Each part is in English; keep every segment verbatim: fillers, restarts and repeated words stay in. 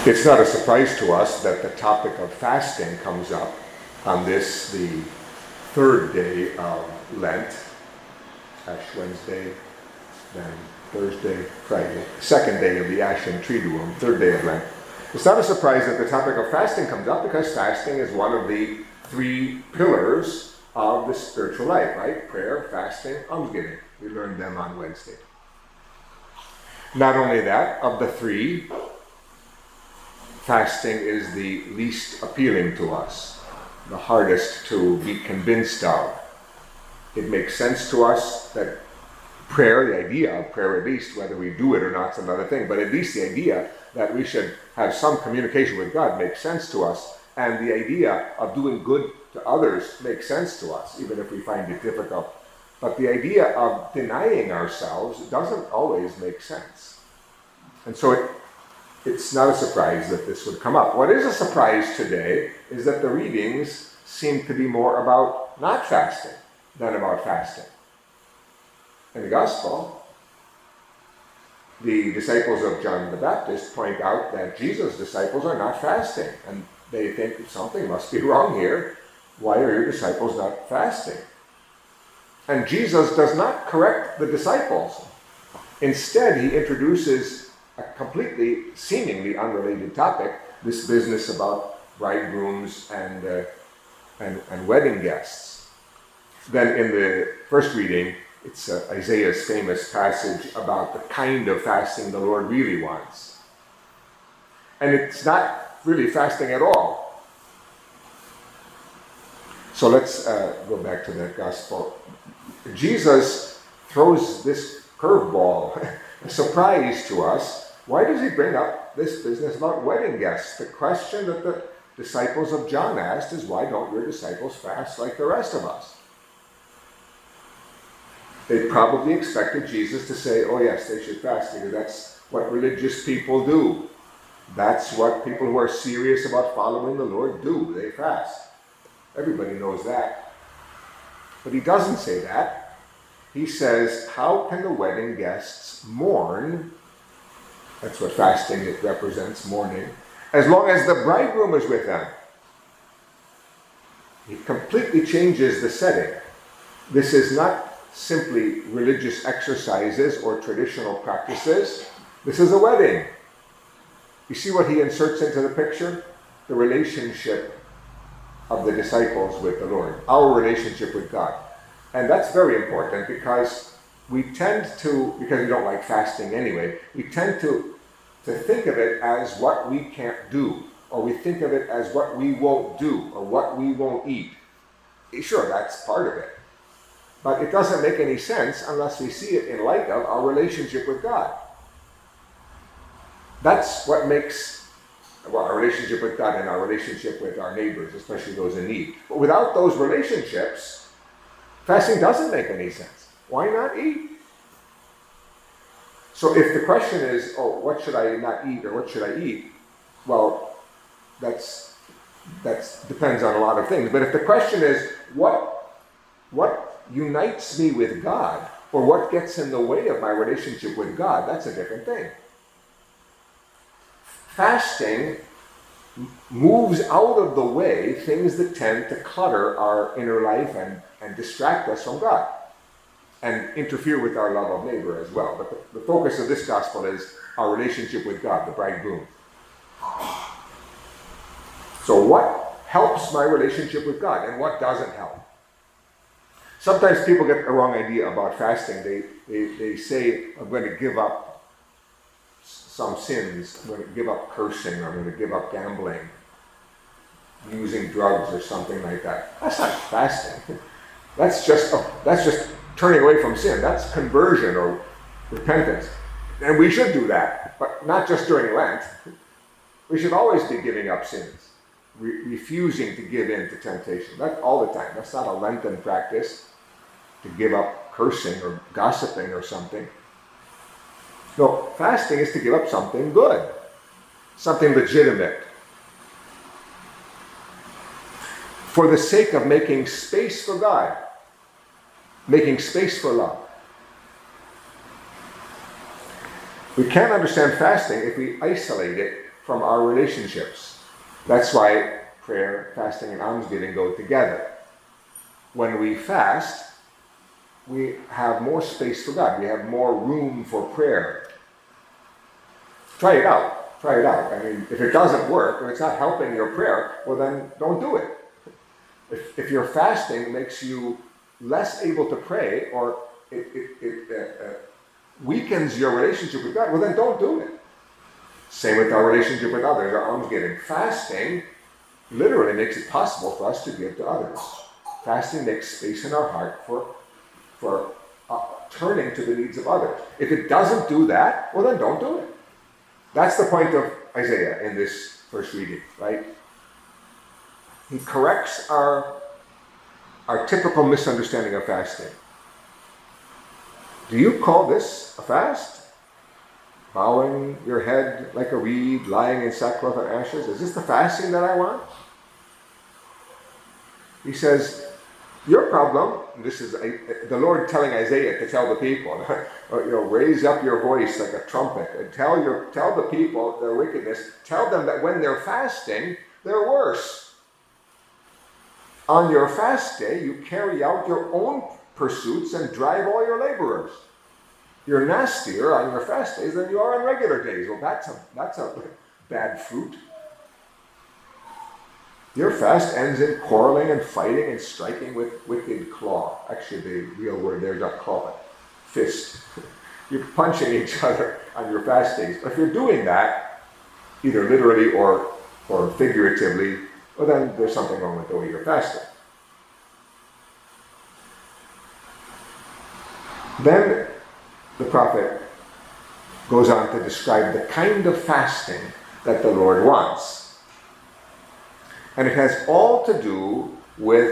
It's not a surprise to us that the topic of fasting comes up on this, the third day of Lent, Ash Wednesday, then Thursday, Friday, second day of the Ash and Triduum, third day of Lent. It's not a surprise that the topic of fasting comes up because fasting is one of the three pillars of the spiritual life, right? Prayer, fasting, almsgiving. We learned them on Wednesday. Not only that, of the three, fasting is the least appealing to us, the hardest to be convinced of. It makes sense to us that prayer, the idea of prayer at least, whether we do it or not is another thing, but at least the idea that we should have some communication with God makes sense to us, and the idea of doing good to others makes sense to us, even if we find it difficult. But the idea of denying ourselves doesn't always make sense. And so it, it's not a surprise that this would come up. What is a surprise today is that the readings seem to be more about not fasting than about fasting. In the Gospel, the disciples of John the Baptist point out that Jesus' disciples are not fasting, and they think something must be wrong here. Why are your disciples not fasting? And Jesus does not correct the disciples. Instead, he introduces a completely, seemingly unrelated topic, this business about bridegrooms and, uh, and, and wedding guests. Then in the first reading, it's uh, Isaiah's famous passage about the kind of fasting the Lord really wants. And it's not really fasting at all. So let's uh, go back to that gospel. Jesus throws this curveball, a surprise to us. Why does he bring up this business about wedding guests? The question that the disciples of John asked is, why don't your disciples fast like the rest of us? They probably expected Jesus to say, oh yes, they should fast because that's what religious people do. That's what people who are serious about following the Lord do. They fast. Everybody knows that. But he doesn't say that. He says, how can the wedding guests mourn? That's what fasting it represents, mourning. As long as the bridegroom is with them. He completely changes the setting. This is not simply religious exercises or traditional practices. This is a wedding. You see what he inserts into the picture? The relationship of the disciples with the Lord. Our relationship with God. And that's very important because we tend to, because we don't like fasting anyway, we tend to, to think of it as what we can't do, or we think of it as what we won't do, or what we won't eat. Sure, that's part of it. But it doesn't make any sense unless we see it in light of our relationship with God. That's what makes, well, our relationship with God and our relationship with our neighbors, especially those in need. But without those relationships, fasting doesn't make any sense. Why not eat? So if the question is, oh, what should I not eat or what should I eat? Well, that's that's depends on a lot of things. But if the question is, what what unites me with God, or what gets in the way of my relationship with God, that's a different thing. Fasting moves out of the way things that tend to clutter our inner life and, and distract us from God and interfere with our love of neighbor as well. But the, the focus of this gospel is our relationship with God, the bridegroom. So what helps my relationship with God and what doesn't help? Sometimes people get a wrong idea about fasting. They, they, they say, I'm going to give up some sins. I'm going to give up cursing. I'm going to give up gambling, using drugs or something like that. That's not fasting. That's just oh, that's just turning away from sin. That's conversion or repentance. And we should do that, but not just during Lent. We should always be giving up sins, re- refusing to give in to temptation. That's all the time. That's not a Lenten practice to give up cursing or gossiping or something. No, fasting is to give up something good, something legitimate, for the sake of making space for God, making space for love. We can't understand fasting if we isolate it from our relationships. That's why prayer, fasting, and almsgiving go together. When we fast, we have more space for God. We have more room for prayer. Try it out. Try it out. I mean, if it doesn't work, if it's not helping your prayer, well then don't do it. If, if your fasting makes you less able to pray, or it, it, it uh, uh, weakens your relationship with God, well then don't do it. Same with our relationship with others, our almsgiving. Fasting literally makes it possible for us to give to others. Fasting makes space in our heart for, for uh, turning to the needs of others. If it doesn't do that, well then don't do it. That's the point of Isaiah in this first reading, right? He corrects our, our typical misunderstanding of fasting. Do you call this a fast? Bowing your head like a reed, lying in sackcloth and ashes? Is this the fasting that I want? He says, your problem, and this is the Lord telling Isaiah to tell the people, you know, raise up your voice like a trumpet and tell your tell the people their wickedness. Tell them that when they're fasting, they're worse. On your fast day, you carry out your own pursuits and drive all your laborers. You're nastier on your fast days than you are on regular days. Well, that's a that's a bad fruit. Your fast ends in quarreling and fighting and striking with wicked claw. Actually, the real word there, don't call it fist. You're punching each other on your fast days. If you're doing that, either literally or, or figuratively, well then there's something wrong with the way you're fasting. Then the prophet goes on to describe the kind of fasting that the Lord wants. And it has all to do with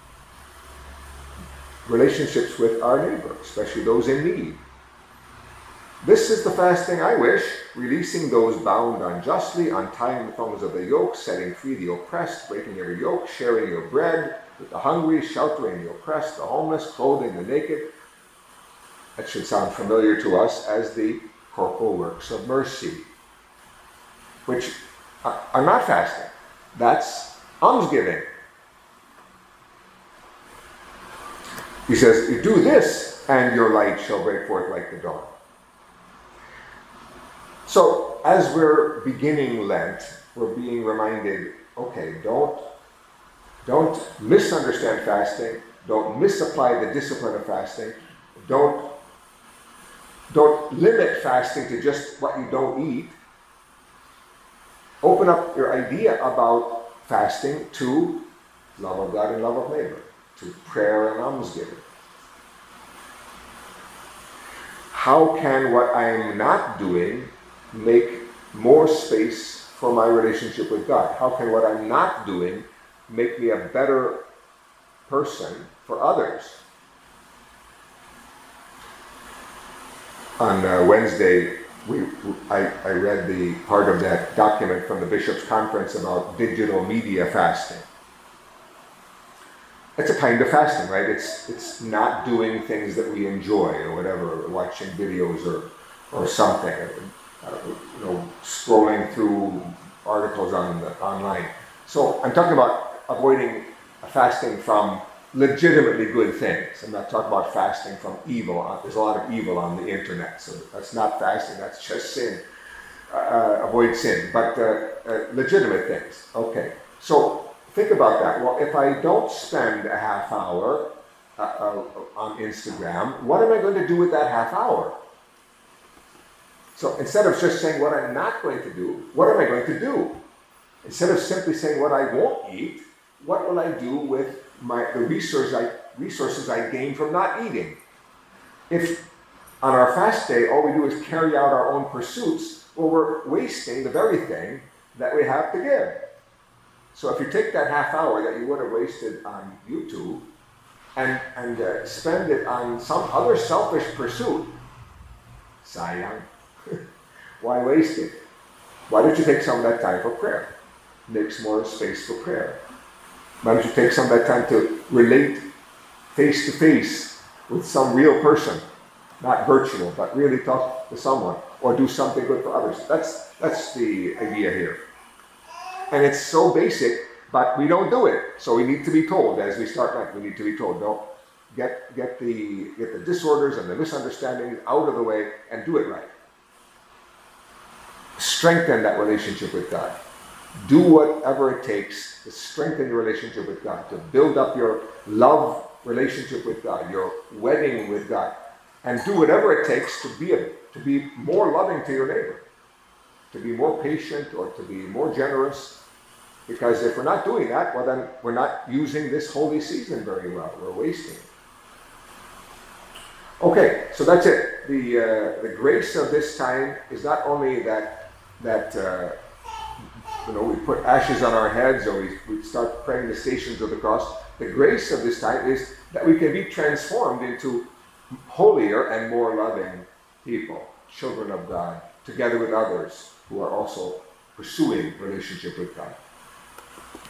relationships with our neighbor, especially those in need. This is the fasting I wish, releasing those bound unjustly, untying the thongs of the yoke, setting free the oppressed, breaking every yoke, sharing your bread with the hungry, sheltering the oppressed, the homeless, clothing the naked. That should sound familiar to us as the corporal works of mercy, which are not fasting. That's almsgiving. He says, you do this, and your light shall break forth like the dawn. So, as we're beginning Lent, we're being reminded, okay, don't, don't misunderstand fasting, don't misapply the discipline of fasting, don't, don't limit fasting to just what you don't eat. Open up your idea about fasting to love of God and love of neighbor, to prayer and almsgiving. How can what I'm not doing make more space for my relationship with God? How can what I'm not doing make me a better person for others? On uh, Wednesday, we, I, I read the part of that document from the Bishops' Conference about digital media fasting. It's a kind of fasting, right? It's it's not doing things that we enjoy or whatever, watching videos or or something, uh, you know, scrolling through articles on the, online. So I'm talking about avoiding fasting from legitimately good things. I'm not talking about fasting from evil. There's a lot of evil on the internet, so that's not fasting, that's just sin. Uh, avoid sin, but uh, uh, legitimate things. Okay, so think about that. Well, if I don't spend a half hour uh, uh, on Instagram, what am I going to do with that half hour? So instead of just saying what I'm not going to do, what am I going to do? Instead of simply saying what I won't eat, what will I do with my the resources I, resources I gain from not eating? If on our fast day all we do is carry out our own pursuits, well, we're wasting the very thing that we have to give. So if you take that half hour that you would have wasted on YouTube and, and uh, spend it on some other selfish pursuit, sayang, why waste it? Why don't you take some of that time for prayer? Makes more space for prayer. Why don't you take some of that time to relate face to face with some real person not virtual, but really talk to someone or do something good for others. That's that's the idea here. And it's so basic, but we don't do it. So we need to be told as we start life. We need to be told, don't get get the get the disorders and the misunderstandings out of the way and do it right. Strengthen that relationship with God. Do whatever it takes to strengthen your relationship with God, to build up your love relationship with God, your wedding with God, and do whatever it takes to be a, to be more loving to your neighbor, to be more patient or to be more generous. Because if we're not doing that, well then we're not using this holy season very well. We're wasting it. Okay, so that's it. The uh, the grace of this time is not only that that uh, you know we put ashes on our heads or we, we start praying the Stations of the Cross. The grace of this time is that we can be transformed into holier and more loving people, children of God, together with others who are also pursuing relationship with God.